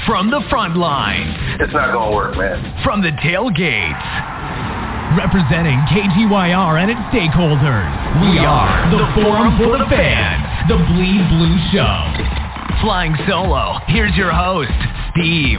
From the front lines. It's not going to work, man. From the tailgates. Representing KGYR and its stakeholders, we are the Forum for the Fans, the Bleed Blue Show. Flying solo, here's your host, Steve.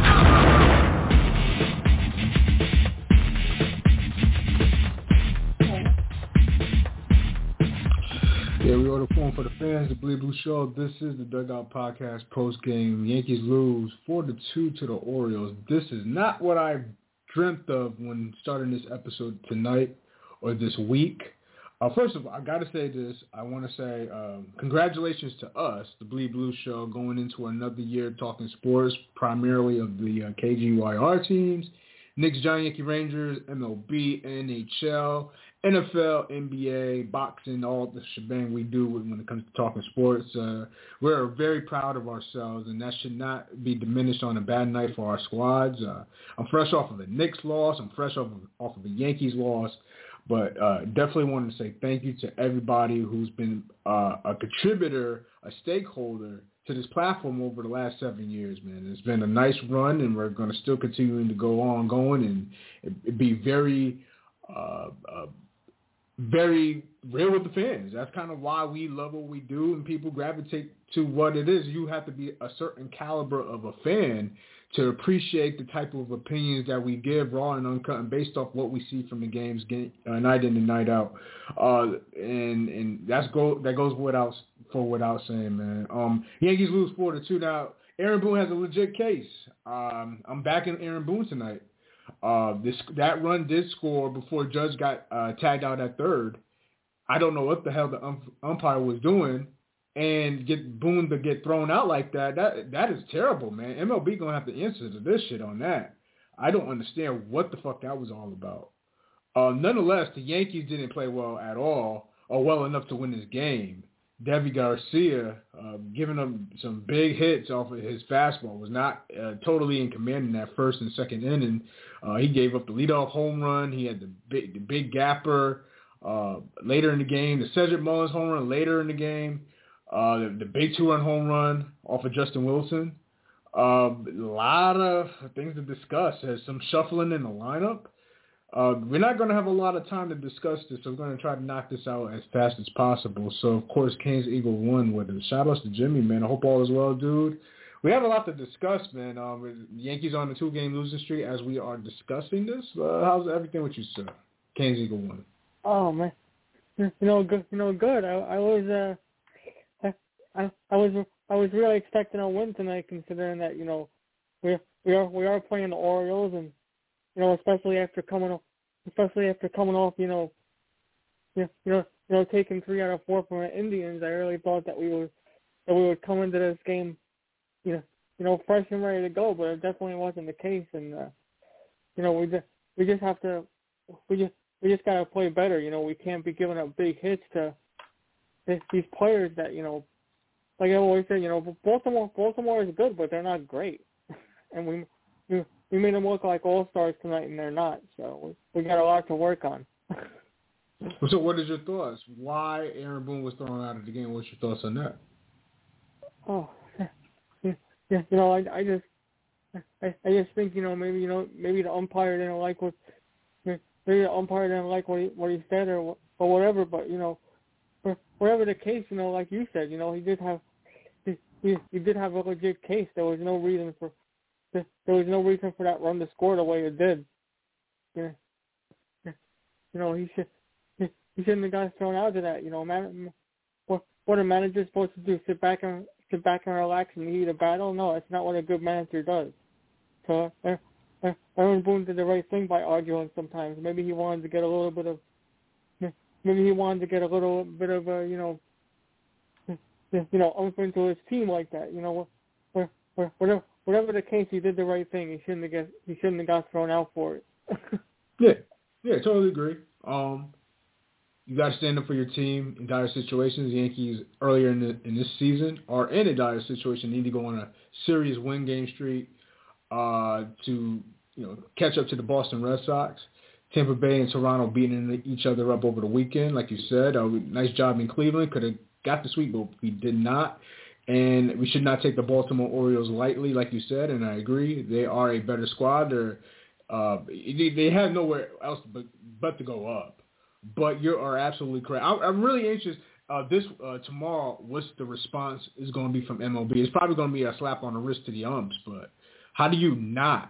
Yeah, we are the Forum for the Fans, the Bleed Blue Show. This is the Dugout Podcast post-game. Yankees lose 4-2 to the Orioles. This is not what I dreamt of when starting this episode tonight or this week. First of all, I got to say this. I want to say congratulations to us, the Bleed Blue Show, going into another year talking sports, primarily of the KGYR teams, Knicks, Giants, Yankee, Rangers, MLB, NHL, NFL, NBA, boxing, all the shebang we do when it comes to talking sports. We're very proud of ourselves, and that should not be diminished on a bad night for our squads. I'm fresh off of the Knicks loss. I'm fresh off of the Yankees loss. But definitely wanted to say thank you to everybody who's been a contributor, a stakeholder to this platform over the last 7 years, man. It's been a nice run, and we're going to still continue to go on going and it be very very real with the fans. That's kind of why we love what we do, and people gravitate to what it is. You have to be a certain caliber of a fan to appreciate the type of opinions that we give, raw and uncut, and based off what we see from the games night in and night out. And that goes without saying, man. Yankees lose 4-2. Now, Aaron Boone has a legit case. I'm backing Aaron Boone tonight. That run did score before Judge got tagged out at third. I don't know what the hell the umpire was doing, and get Boone to get thrown out like that. That is terrible, man. MLB gonna have to answer to this shit on that. I don't understand what the fuck that was all about. Nonetheless, the Yankees didn't play well at all, or well enough to win this game. Deivi Garcia, giving him some big hits off of his fastball, was not totally in command in that first and second inning. He gave up the leadoff home run. He had the big gapper later in the game, the Cedric Mullins home run later in the game, the big 2-run home run off of Justin Wilson. A lot of things to discuss. There's some shuffling in the lineup. We're not going to have a lot of time to discuss this, so we're going to try to knock this out as fast as possible. So, of course, Canes Eagle won with it. Shout outs to Jimmy, man. I hope all is well, dude. We have a lot to discuss, man. The Yankees on the 2-game losing streak as we are discussing this. How's everything with you, sir? Canes Eagle won. Oh, man. Good. I was really expecting a win tonight, considering that we are playing the Orioles, and especially after coming off taking 3 out of 4 from the Indians. I really thought that we would come into this game fresh and ready to go, but it definitely wasn't the case. And we just gotta play better. We can't be giving up big hits to these players that like I always say, Baltimore is good, but they're not great, and we made them look like all-stars tonight, and they're not. So we got a lot to work on. So what is your thoughts? Why Aaron Boone was thrown out of the game? What's your thoughts on that? Oh, I just think maybe the umpire didn't like what he said or whatever. But whatever the case, like you said, he did have a legit case. There was no reason for that run to score the way it did. He shouldn't have got thrown out of that. What a manager's supposed to do? Sit back and relax and lead a battle? No, that's not what a good manager does. So Aaron Boone did the right thing by arguing sometimes. Maybe he wanted to get a little bit of oomph into his team like that. Whatever the case, he did the right thing. He shouldn't have got thrown out for it. Yeah, totally agree. You got to stand up for your team in dire situations. The Yankees earlier in this season are in a dire situation. Need to go on a serious win game streak to catch up to the Boston Red Sox. Tampa Bay and Toronto beating each other up over the weekend, like you said. Nice job in Cleveland. Could have got the sweep, but we did not. And we should not take the Baltimore Orioles lightly, like you said, and I agree. They are a better squad. They have nowhere else but to go up. But you are absolutely correct. I'm really anxious. Tomorrow, what's the response is going to be from MLB? It's probably going to be a slap on the wrist to the umps, but how do you not,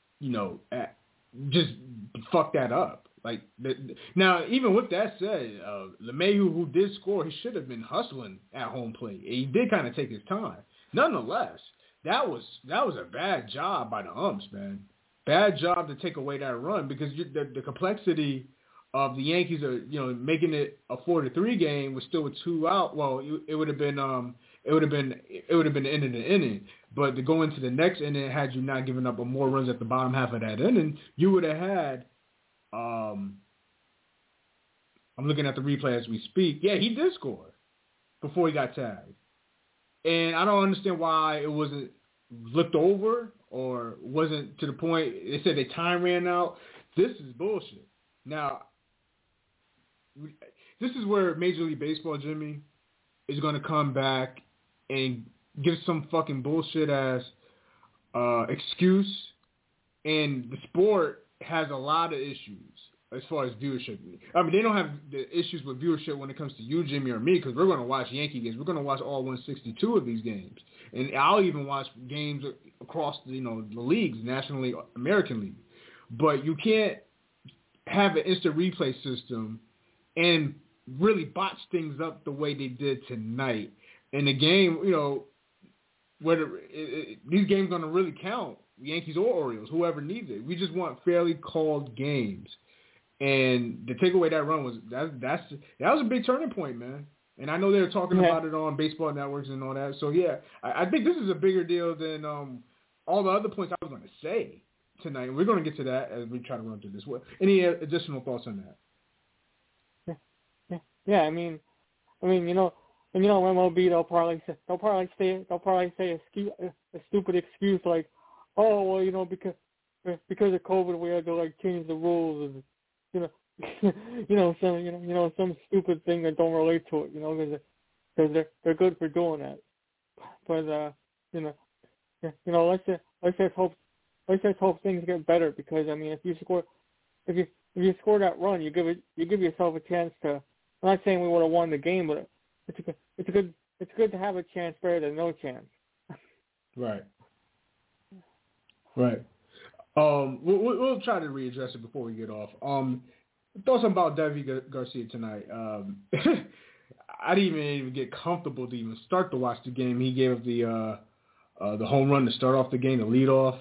just fuck that up? Like now, even with that said, LeMahieu, who did score, he should have been hustling at home plate. He did kind of take his time. Nonetheless, that was a bad job by the umps, man. Bad job to take away that run because the complexity of the Yankees are, making it a 4-3 game with still a 2 out. Well, it would have been the end of the inning. But to go into the next inning, had you not given up more runs at the bottom half of that inning, you would have had. I'm looking at the replay as we speak. Yeah, he did score before he got tagged, and I don't understand why it wasn't looked over or wasn't to the point. They said their time ran out. This is bullshit. Now, this is where Major League Baseball, Jimmy, is going to come back and give some fucking bullshit ass excuse. And the sport has a lot of issues as far as viewership. I mean, they don't have the issues with viewership when it comes to you, Jimmy, or me, because we're going to watch Yankee games. We're going to watch all 162 of these games. And I'll even watch games across, the leagues, National League, American League. But you can't have an instant replay system and really botch things up the way they did tonight. And the game, whether these games are going to really count, Yankees or Orioles, whoever needs it. We just want fairly called games. And to take away that run was that was a big turning point, man. And I know they're talking about it on baseball networks and all that. So yeah, I think this is a bigger deal than all the other points I was going to say tonight. We're going to get to that as we try to run through this. Any additional thoughts on that? Yeah. I mean, MLB they'll probably say a stupid excuse like, oh well, because of COVID we had to change the rules and some stupid thing that don't relate to it, because they're good for doing that. But let's just hope things get better, because I mean if you score that run, you give yourself a chance to. I'm not saying we would have won the game, but it's good to have a chance better than no chance. Right. We'll try to readdress it before we get off. Thoughts about Deivi Garcia tonight. I didn't even get comfortable to even start to watch the game. He gave up the home run to start off the game, the lead off.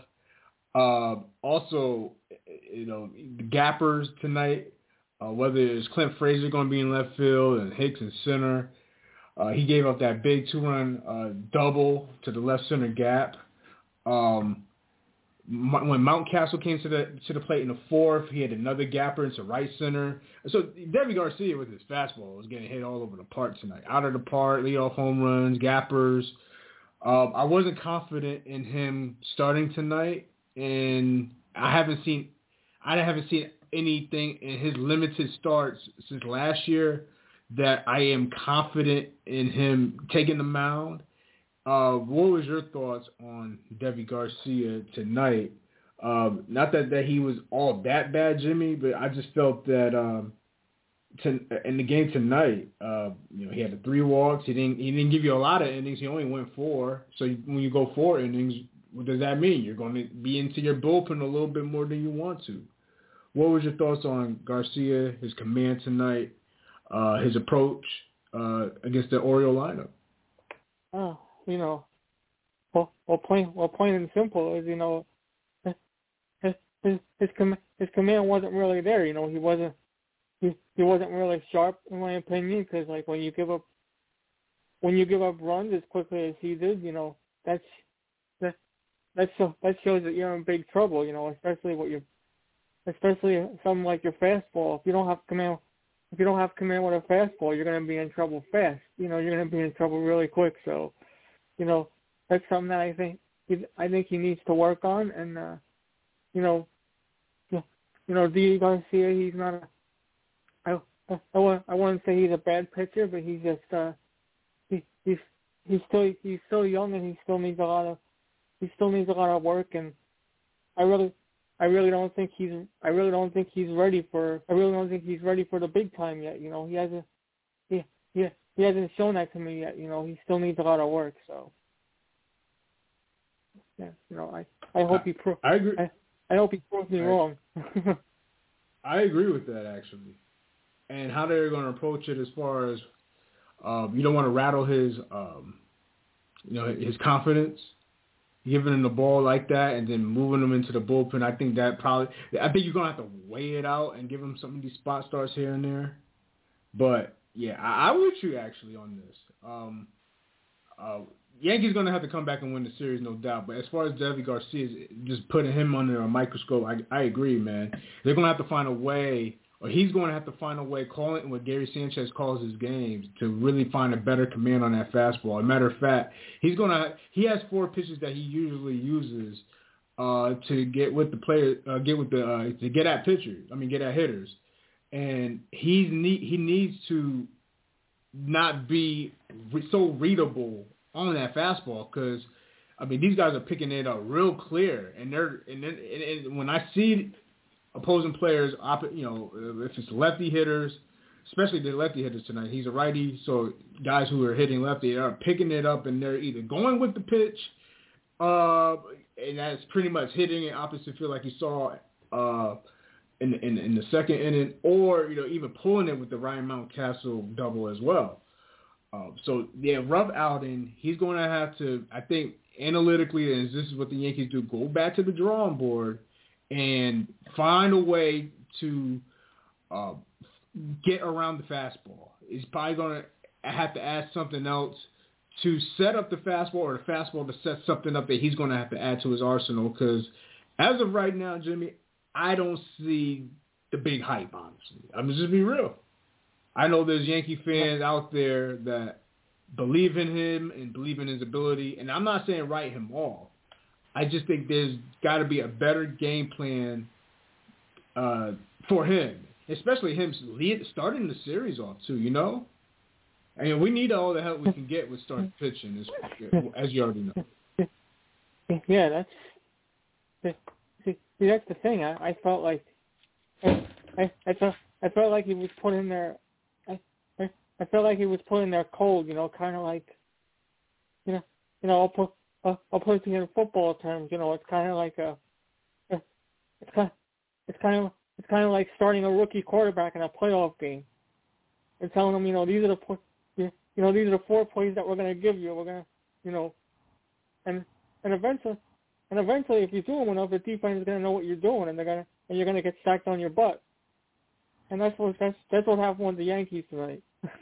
Also, the gappers tonight. Whether it's Clint Frazier going to be in left field and Hicks in center. He gave up that big 2-run double to the left center gap. When Mountcastle came to the plate in the fourth, he had another gapper into right center. So Deivi Garcia with his fastball was getting hit all over the park tonight. Out of the park, leadoff home runs, gappers. I wasn't confident in him starting tonight, and I haven't seen anything in his limited starts since last year that I am confident in him taking the mound. What was your thoughts on Deivi Garcia tonight? Not that he was all that bad, Jimmy, but I just felt that in the game tonight, he had the 3 walks. He didn't give you a lot of innings. He only went 4. So when you go 4 innings, what does that mean? You're going to be into your bullpen a little bit more than you want to. What was your thoughts on Garcia, his command tonight, his approach against the Oriole lineup? Plain and simple is, his command wasn't really there. He wasn't really sharp in my opinion, because when you give up runs as quickly as he did, that shows that you're in big trouble. Especially something like your fastball. If you don't have command with a fastball, you're going to be in trouble fast. You're going to be in trouble really quick. So, that's something that I think he needs to work on. And Deivi Garcia, he's not I wouldn't say he's a bad pitcher, but he's just he's still young, and he still needs a lot of work, and I really don't think he's ready for the big time yet. You know, he hasn't shown that to me yet. You know, he still needs a lot of work. So, yeah, you know, I hope I agree. I hope he proves me wrong. I agree with that, actually. And how they're going to approach it as far as you don't want to rattle his his confidence, giving him the ball like that and then moving him into the bullpen. I think you're going to have to weigh it out and give him some of these spot starts here and there. But, yeah, I'm with you, actually, on this. Yankees going to have to come back and win the series, no doubt. But as far as Deivi Garcia, just putting him under a microscope, I agree, man. They're going to have to find a way, or he's going to have to find a way, calling what Gary Sanchez calls his games, to really find a better command on that fastball. As a matter of fact, he has 4 pitches that he usually uses to get with the player, to get at pitchers. I mean, get at hitters, and he needs to not be so readable on that fastball, because I mean these guys are picking it up real clear, and when I see opposing players, if it's lefty hitters, especially the lefty hitters tonight, he's a righty, so guys who are hitting lefty are picking it up, and they're either going with the pitch, and that's pretty much hitting it opposite field like you saw in the second inning, or even pulling it with the Ryan Mountcastle double as well. So, yeah, rough outing. He's going to have to, I think, analytically, and this is what the Yankees do, go back to the drawing board and find a way to get around the fastball. He's probably going to have to add something else to set up the fastball, or the fastball to set something up that he's going to have to add to his arsenal, because as of right now, Jimmy, I don't see the big hype, honestly. I'm just being real. I know there's Yankee fans out there that believe in him and believe in his ability, and I'm not saying write him off. I just think there's got to be a better game plan for him, especially him starting the series off too, I mean, we need all the help we can get with starting pitching, as you already know. Yeah, that's the thing. I felt like I felt like he was put in there. I felt like he was put in there cold, kind of like, I'll put it in football terms, it's kind of like it's kind of like starting a rookie quarterback in a playoff game and telling him, these are the 4 plays that we're going to give you. We're going to, and eventually, if you do them enough, the defense is going to know what you're doing, and you're going to get sacked on your butt. And that's what happened with the Yankees tonight.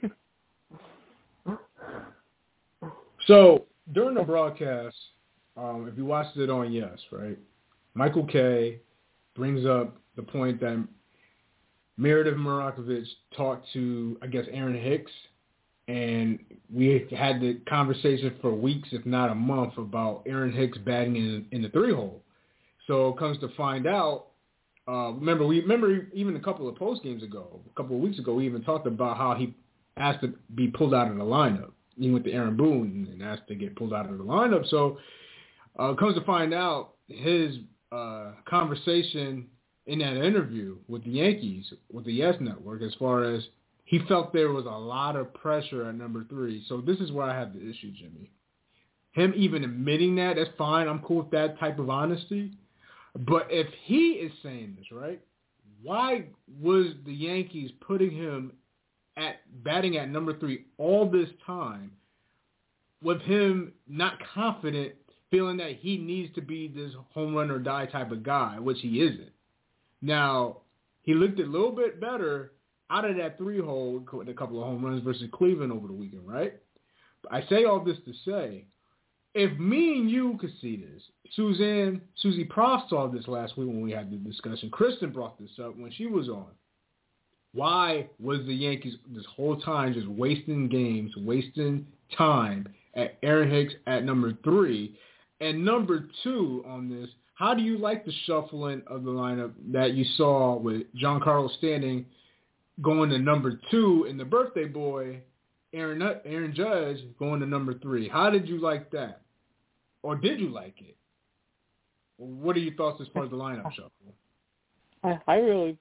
So during the broadcast, if you watched it on Yes, right, Michael Kay brings up the point that Meredith Marakovich talked to, I guess, Aaron Hicks, and we had the conversation for weeks, if not a month, about Aaron Hicks batting in the 3-hole. So it comes to find out. Remember even a couple of weeks ago, we even talked about how he asked to be pulled out of the lineup. He went to Aaron Boone and asked to get pulled out of the lineup. So it comes to find out his conversation in that interview with the Yankees, with the Yes Network, as far as he felt there was a lot of pressure at number 3. So this is where I have the issue, Jimmy. Him even admitting that's fine. I'm cool with that type of honesty. But if he is saying this, right, why was the Yankees putting him batting at number 3 all this time, with him not confident, feeling that he needs to be this home run or die type of guy, which he isn't. Now, he looked a little bit better out of that 3-hole with a couple of home runs versus Cleveland over the weekend, right? But I say all this to say, if me and you could see this, Susie Prof saw this last week when we had the discussion. Kristen brought this up when she was on. Why was the Yankees this whole time just wasting games, wasting time at Aaron Hicks at number 3? And number 2 on this, how do you like the shuffling of the lineup that you saw with Giancarlo Stanton going to number 2 in the birthday boy Aaron Judge going to number 3. How did you like that? Or did you like it? What are your thoughts as far as the lineup shuffle? I really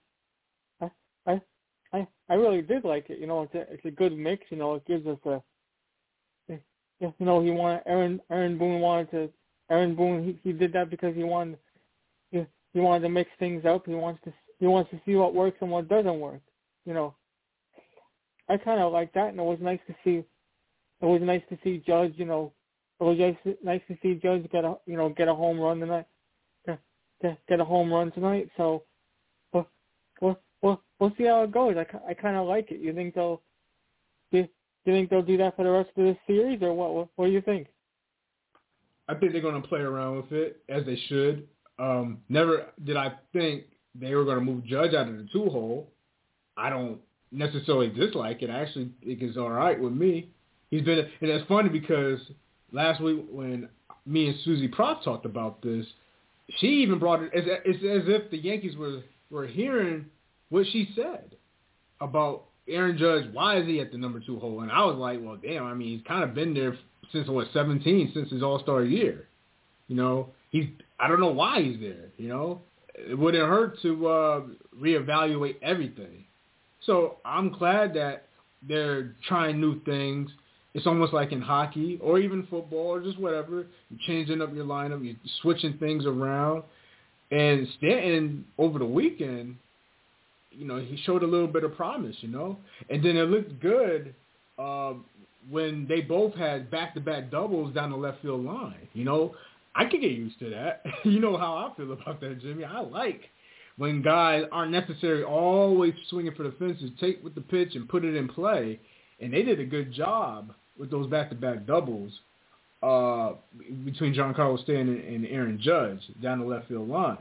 did like it. You know, it's a good mix. You know, it gives us you know, he wanted Aaron Boone. He did that because he wanted to mix things up. He wants to see what works and what doesn't work. You know, I kind of like that, and it was nice to see. It was nice to see Judge. You know, it was nice to see Judge get a home run tonight. Get a home run tonight. So, we'll see how it goes. I kind of like it. You think they'll do that for the rest of this series, or what? What do you think? I think they're going to play around with it as they should. Never did I think they were going to move Judge out of the 2-hole. I don't necessarily dislike it. I actually think it's all right with me. And it's funny because last week when me and Susie Prof talked about this, she even brought it. It's as if the Yankees were hearing what she said about Aaron Judge. Why is he at the number 2 hole? And I was like, well, damn. I mean, he's kind of been there since 17, since his All-Star year. You know, I don't know why he's there. You know, it wouldn't hurt to reevaluate everything. So I'm glad that they're trying new things. It's almost like in hockey or even football or just whatever. You're changing up your lineup. You're switching things around. And Stanton, over the weekend, you know, he showed a little bit of promise, you know. And then it looked good when they both had back-to-back doubles down the left field line. You know, I could get used to that. You know how I feel about that, Jimmy. I like when guys aren't necessarily always swinging for the fences, take with the pitch and put it in play. And they did a good job with those back-to-back doubles between Giancarlo Stanton and Aaron Judge down the left field line.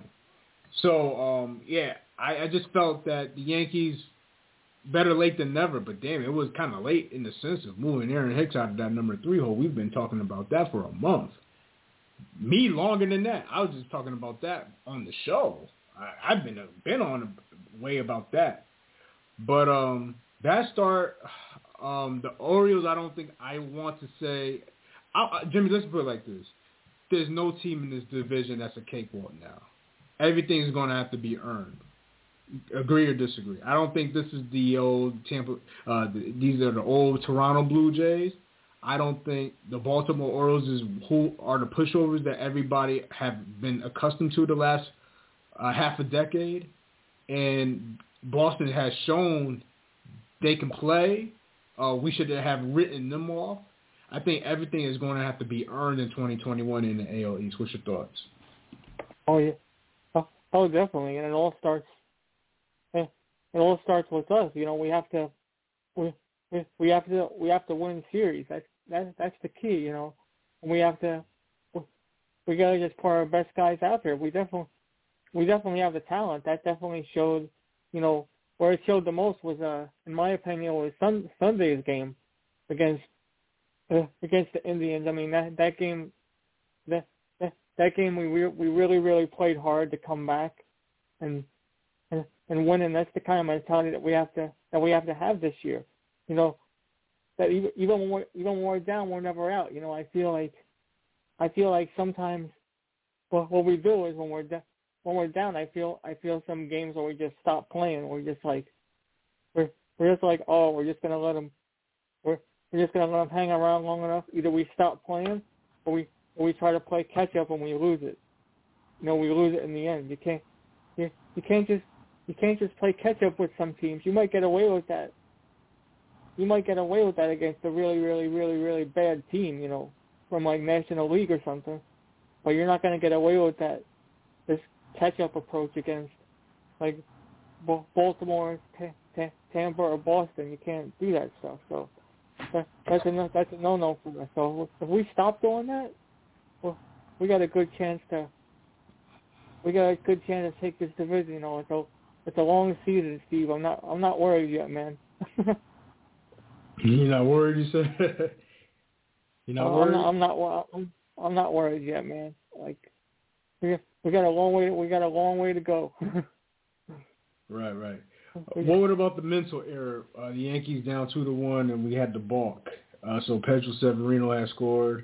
So, I just felt that the Yankees, better late than never, but damn, it was kind of late in the sense of moving Aaron Hicks out of that number 3 hole. We've been talking about that for a month. Me longer than that. I was just talking about that on the show. I've been on a way about that. But that start, the Orioles, I don't think I want to say. Jimmy, let's put it like this. There's no team in this division that's a cakewalk now. Everything's going to have to be earned. Agree or disagree? I don't think this is the old Tampa. These are the old Toronto Blue Jays. I don't think the Baltimore Orioles is who are the pushovers that everybody have been accustomed to the last half a decade. And Boston has shown they can play. We should have written them off. I think everything is going to have to be earned in 2021 in the AL East. What's your thoughts? Oh yeah, oh definitely, and it all starts with us. You know, we have to win series. That's the key. You know, and we gotta just put our best guys out there. We definitely have the talent. That definitely showed. You know, where it showed the most was, in my opinion, was Sunday's game against the Indians. I mean, that game, that game we really played hard to come back and win, and that's the kind of mentality that we have to have this year. You know, that even when we're down, we're never out. You know, I feel like sometimes what we do is when we're down, I feel some games where we just stop playing. We're just like, oh, we're just gonna let them hang around long enough. Either we stop playing, or we try to play catch up and we lose it. You know, we lose it in the end. You can't just play catch up with some teams. You might get away with that. You might get away with that against a really bad team, you know, from like National League or something. But you're not going to get away with this catch-up approach against like Baltimore, Tampa, or Boston. You can't do that stuff. So that's a no-no for us. So if we stop doing that, well, we got a good chance to take this division. You know, it's a long season, Steve. I'm not worried yet, man. You're not worried, you said? You're not worried? I'm not worried yet, man. Like we got a long way to go. Right. What about the mental error? The Yankees down 2-1, and we had the balk. So Pedro Severino had scored.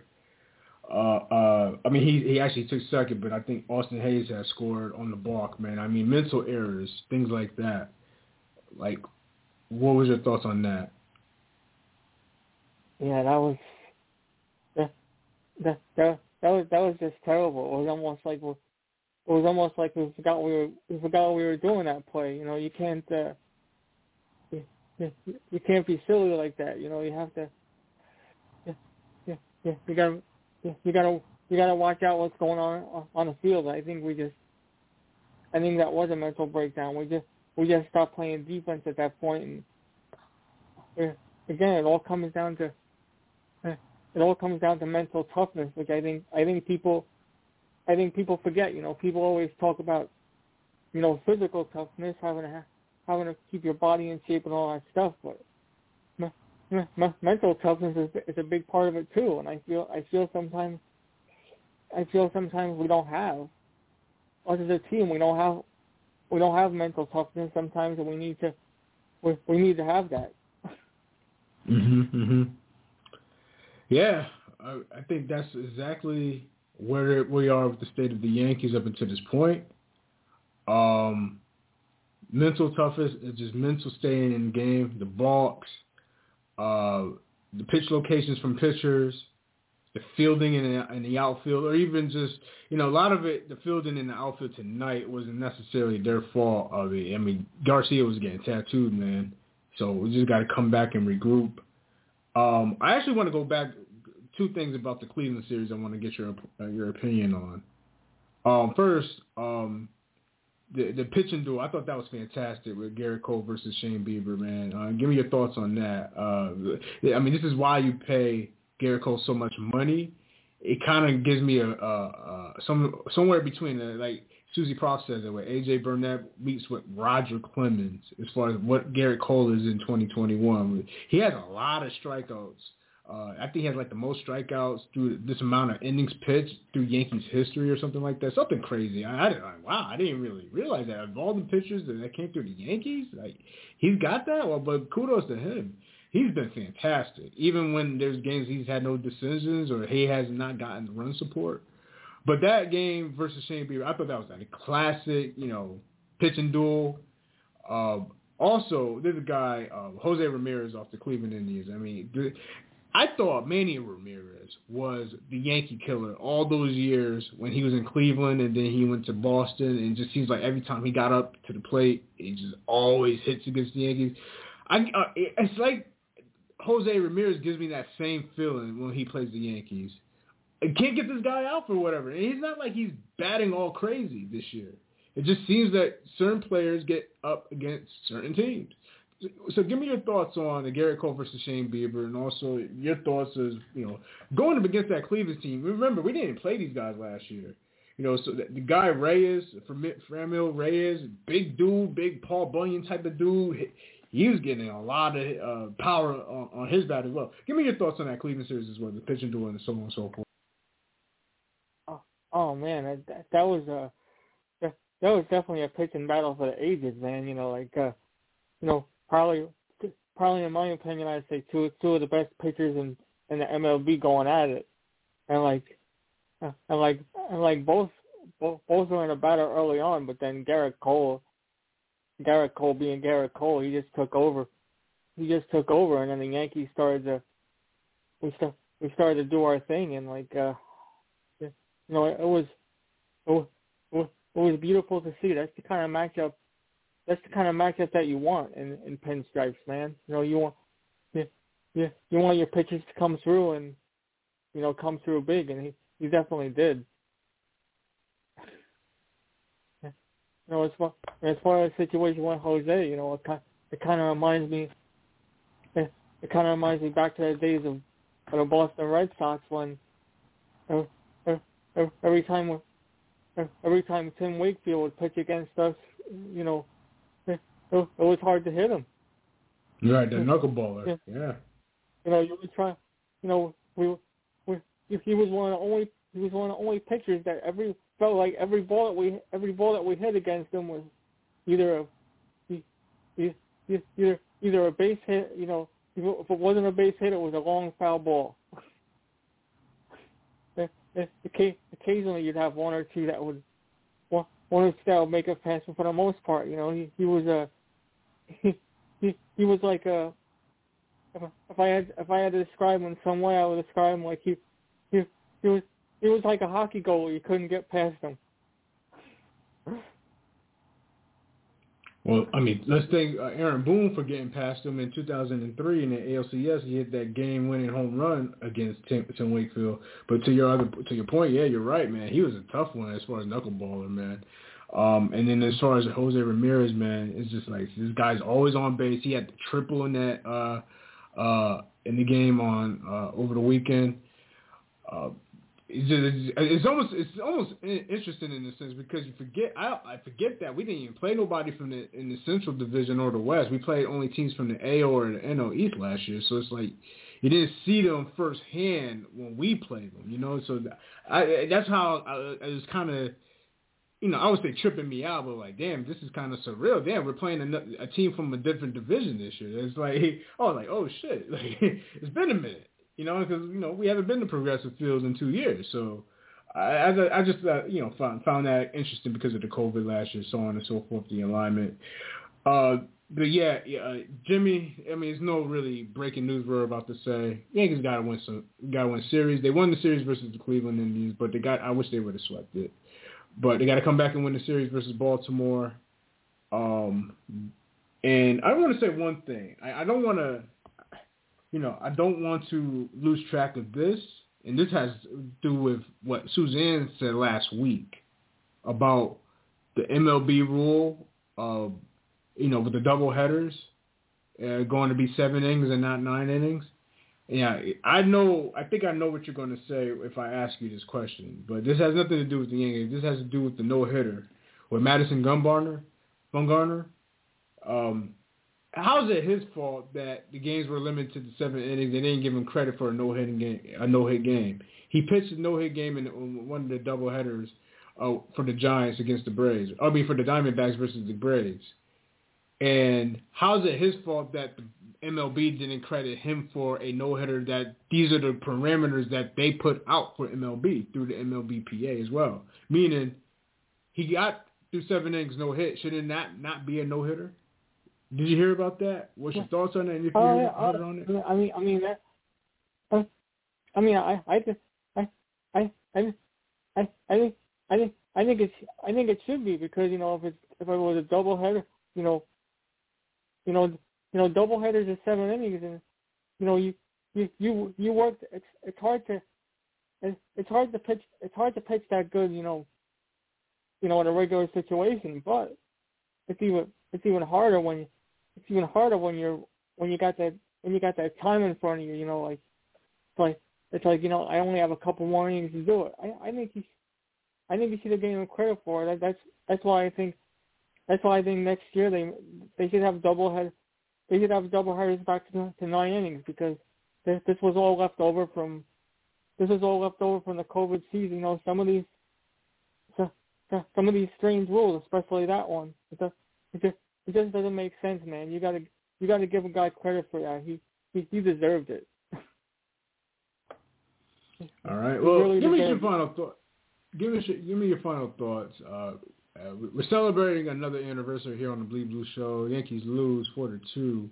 I mean, he actually took second, but I think Austin Hayes had scored on the balk, man. I mean, mental errors, things like that. Like, what was your thoughts on that? Yeah, that was just terrible. It was almost like we forgot we were doing that play. You know, you can't you can't be silly like that. You know, you have to. You gotta watch out what's going on the field. I think that was a mental breakdown. We just stopped playing defense at that point, and again, it all comes down to mental toughness, which I think people forget. You know, people always talk about, you know, physical toughness, having to keep your body in shape and all that stuff, but mental toughness is a big part of it too. And I feel sometimes we don't have, us as a team, we don't have mental toughness sometimes, and we need to have that. Yeah, I think that's exactly where we are with the state of the Yankees up until this point. Mental toughness is just mental staying in the game, the balks, the pitch locations from pitchers, the fielding in the outfield, or even just, you know, a lot of it, the fielding in the outfield tonight wasn't necessarily their fault of it. I mean, Garcia was getting tattooed, man. So we just got to come back and regroup. I actually want to go back, two things about the Cleveland series I want to get your opinion on. First, the pitching duel, I thought that was fantastic with Garrett Cole versus Shane Bieber, man. Give me your thoughts on that. I mean, this is why you pay Garrett Cole so much money. It kind of gives me somewhere between, like Susie Prof says it, where A.J. Burnett meets with Roger Clemens as far as what Garrett Cole is in 2021. He has a lot of strikeouts. I think he has like the most strikeouts through this amount of innings pitched through Yankees history or something like that. Something crazy. I didn't really realize that. Of all the pitchers that came through the Yankees, like he's got that. Well, but kudos to him. He's been fantastic. Even when there's games he's had no decisions or he has not gotten run support. But that game versus Shane Bieber, I thought that was like a classic, you know, pitching duel. Also, there's a guy, Jose Ramirez off the Cleveland Indians. I mean, I thought Manny Ramirez was the Yankee killer all those years when he was in Cleveland and then he went to Boston, and it just seems like every time he got up to the plate, he just always hits against the Yankees. It's like Jose Ramirez gives me that same feeling when he plays the Yankees. I can't get this guy out for whatever. And he's not like he's batting all crazy this year. It just seems that certain players get up against certain teams. So give me your thoughts on the Garrett Cole versus Shane Bieber, and also your thoughts as, you know, going up against that Cleveland team. Remember, we didn't play these guys last year. You know, so the guy Reyes, Framil Reyes, big dude, big Paul Bunyan type of dude, he was getting a lot of power on his bat as well. Give me your thoughts on that Cleveland series as well, the pitching duel and so on and so forth. Oh man, that was definitely a pitching battle for the ages, man. You know, like you know, probably in my opinion, I'd say two of the best pitchers in the MLB going at it, and both were in a battle early on, but then Garrett Cole being Garrett Cole, he just took over, and then the Yankees started to do our thing, and like you know, it was beautiful to see. That's the kind of matchup that you want in pinstripes, man. You know, you want your pitchers to come through and, you know, come through big, and he definitely did. You know, as far as the situation with Jose, you know, it kind of reminds me back to the days of the Boston Red Sox when every time Tim Wakefield would pitch against us, you know, it was hard to hit him. Right, the knuckleballer. Yeah. You know, you would try. You know, he was one of the only pitchers that felt like every ball that we hit against him was either either a base hit, if it wasn't a base hit, it was a long foul ball. Occasionally, you'd have one or two that would make a pass, but for the most part, he was he was like a. If I had to describe him in some way, I would describe him like he was like a hockey goalie. You couldn't get past him. Well, I mean, let's thank Aaron Boone for getting past him in 2003 in the ALCS. He hit that game-winning home run against Tim Wakefield. But to your point, yeah, you're right, man. He was a tough one as far as knuckleballer, man. And then as far as Jose Ramirez, man, it's just like this guy's always on base. He had the triple in that in the game on over the weekend. It's almost interesting in a sense because you forget I forget that we didn't even play nobody in the Central Division or the West. We played only teams from the AO or the NL East last year, so it's like you didn't see them firsthand when we played them, So that's how it was kind of, I would say tripping me out, but like, damn, this is kind of surreal. Damn, we're playing a team from a different division this year. It's like, oh shit, like it's been a minute. Because we haven't been to Progressive Fields in 2 years, so I just found that interesting because of the COVID last year, so on and so forth, the alignment. But yeah, Jimmy. I mean, it's no really breaking news we're about to say. Yankees got to win series. They won the series versus the Cleveland Indians, but I wish they would have swept it. But they got to come back and win the series versus Baltimore. And I want to say one thing. I don't want to. I don't want to lose track of this, and this has to do with what Suzanne said last week about the MLB rule of, with the double headers going to be 7 innings and not 9 innings. Yeah, I think I know what you're going to say if I ask you this question, but this has nothing to do with the Yankees. This has to do with the no-hitter with Madison Bumgarner. How is it his fault that the games were limited to 7 innings? They didn't give him credit for a no-hit game. He pitched a no-hit game in one of the doubleheaders for the Giants against the Braves. For the Diamondbacks versus the Braves. And how is it his fault that the MLB didn't credit him for a no-hitter? That these are the parameters that they put out for MLB through the MLBPA as well. Meaning, he got through 7 innings no-hit. Shouldn't that not be a no-hitter? Did you hear about that? What's your thoughts on that? On it? I think it should be because if it was a doubleheader, doubleheaders are 7 innings, and you worked. It's hard to pitch that good, in a regular situation, but it's even harder when you got that time in front of you. It's like I only have a couple more innings to do it. I think you should have given him credit for it. That's why I think next year they should have doubleheaders. They should have doubleheaders back to 9 innings because this was all left over from the COVID season. Some of these strange rules, especially that one. It just doesn't make sense, man. You gotta give a guy credit for that. He deserved it. All right. Well, give me your final thought. Give me your final thoughts. We're celebrating another anniversary here on the Bleed Blue Show. Yankees lose 4-2.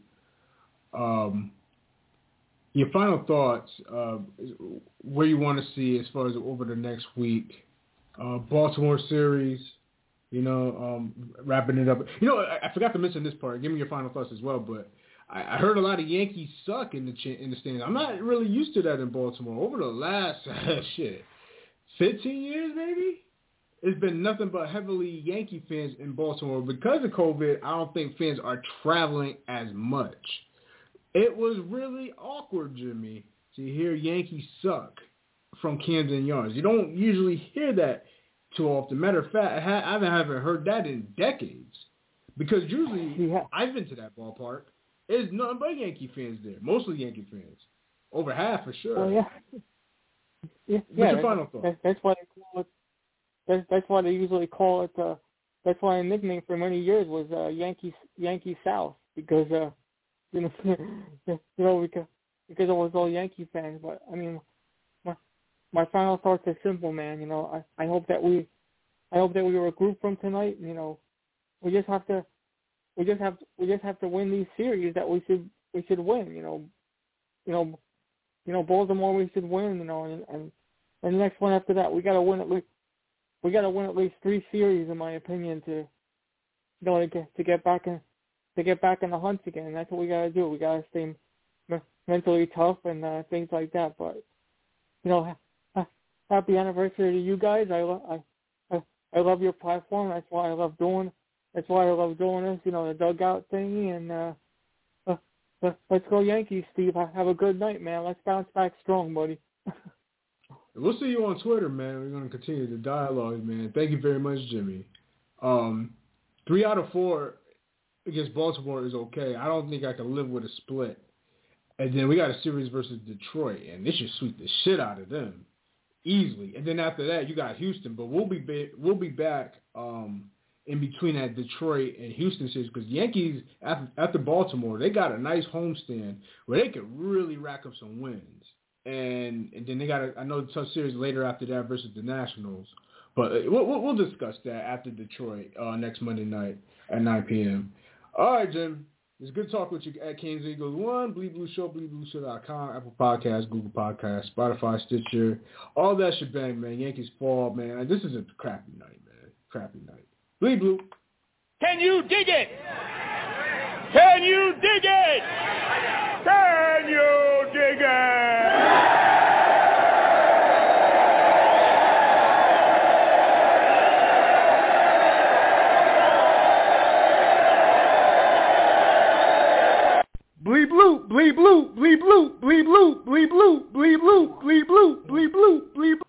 Your final thoughts, where you want to see as far as over the next week. Baltimore series, wrapping it up. I forgot to mention this part. Give me your final thoughts as well, but I heard a lot of Yankees suck in the stands. I'm not really used to that in Baltimore. Over the last 15 years maybe, it's been nothing but heavily Yankee fans in Baltimore. Because of COVID, I don't think fans are traveling as much. It was really awkward, Jimmy, to hear Yankees suck from Camden Yards. You don't usually hear that too often. Matter of fact, I haven't heard that in decades. Because usually, I've been to that ballpark. There's nothing but Yankee fans there. Mostly Yankee fans. Over half for sure. Oh, yeah. What's your final thought? That's why they call it. That's why they usually call it that's why a nickname for many years was Yankee South, because because it was all Yankee fans. But I mean, my final thoughts are simple, man. I hope that we regroup from tonight. We just have to win these series that we should win. Baltimore we should win. And the next one after that we got to win at least 3 series, in my opinion, to get back in the hunt again. And that's what we got to do. We got to stay mentally tough and things like that. But happy anniversary to you guys. I love your platform. That's why I love doing this. The dugout thingy. And let's go Yankees, Steve. Have a good night, man. Let's bounce back strong, buddy. We'll see you on Twitter, man. We're going to continue the dialogue, man. Thank you very much, Jimmy. 3 out of 4 against Baltimore is okay. I don't think I can live with a split. And then we got a series versus Detroit, and they should sweep the shit out of them easily. And then after that, you got Houston. But we'll be back in between that Detroit and Houston series, because Yankees, after Baltimore, they got a nice homestand where they could really rack up some wins. And then they got a tough series later after that versus the Nationals. But we'll discuss that after Detroit next Monday night at 9 p.m. All right, Jim. It's good talk with you at Kings Eagles 1, Bleed Blue Show, BleedBlueShow.com, Apple Podcasts, Google Podcasts, Spotify, Stitcher, all that shebang, man. Yankees fall, man. This is a crappy night, man. Crappy night. Bleed Blue. Can you dig it? Can you dig it? Can you dig it? Bleed blue, bleed blue, bleed blue, bleed blue, bleed blue, bleed blue, bleed blue, bleed blue, bleed blue.